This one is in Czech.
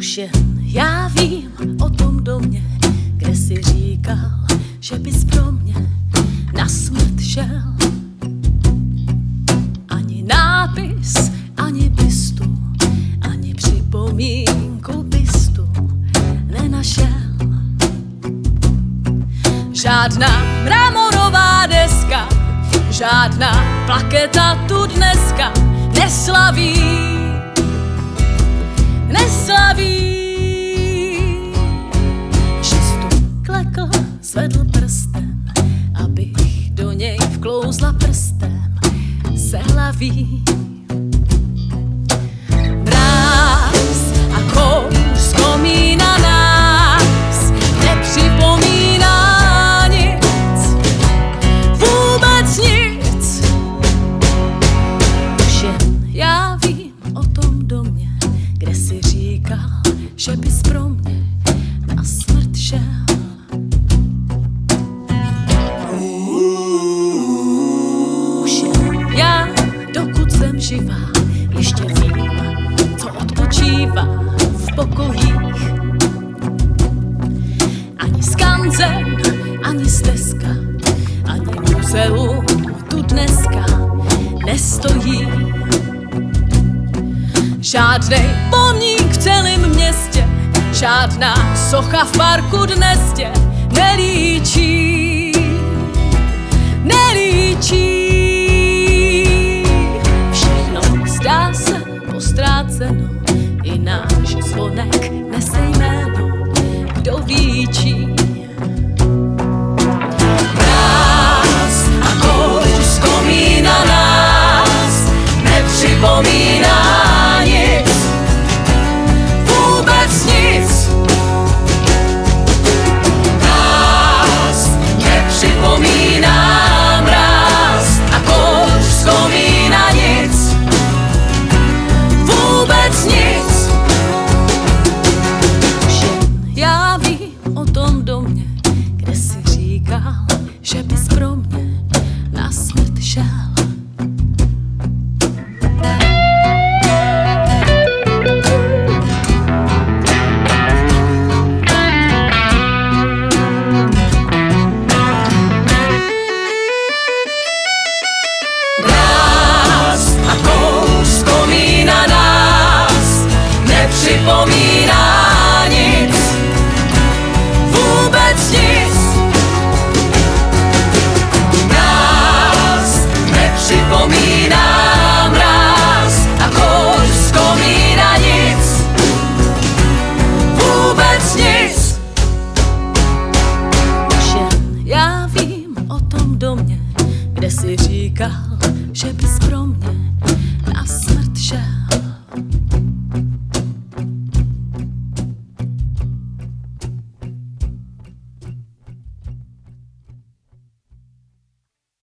Už jen já vím o tom domě, kde si říkal, že bys pro mě na smrt šel. Ani nápis, ani bystu, ani připomínku bystu nenašel. Žádná mramorová deska, žádná plaketa tu dneska neslaví. Šestu klekl, zvedl prstem, abych do něj vklouzla prstem se hlaví. Mráz a kouř z komína nás nepřipomíná nic, vůbec nic. Už jen já vím o tom domě, kde si říkal, že bys pro mě na smrt šel. Už jen já, dokud jsem živá, ještě vím, co odpočívá v pokojích. Ani skanzen, ani stezka, ani muzeum tu dneska nestojí. Žádnej pomník v celém městě, žádná socha v parku dnes tě nelíčí. Všechno zdá se postráceno, i náš zvonek nese jméno, kdo ví čí. Mráz a kouř z komína nás nepřipomíná nic, vůbec nic. Nás nepřipomíná mráz a kouř z komína nic, vůbec nic. Už jen já vím o tom domě, kde si říkal, že bys pro mě na smrt šel. Nepřipomíná nic, vůbec nic. Nás nepřipomíná mráz a kouř z komína nic, vůbec nic. Už jen já vím o tom domě, kde si říkal, že bys pro mě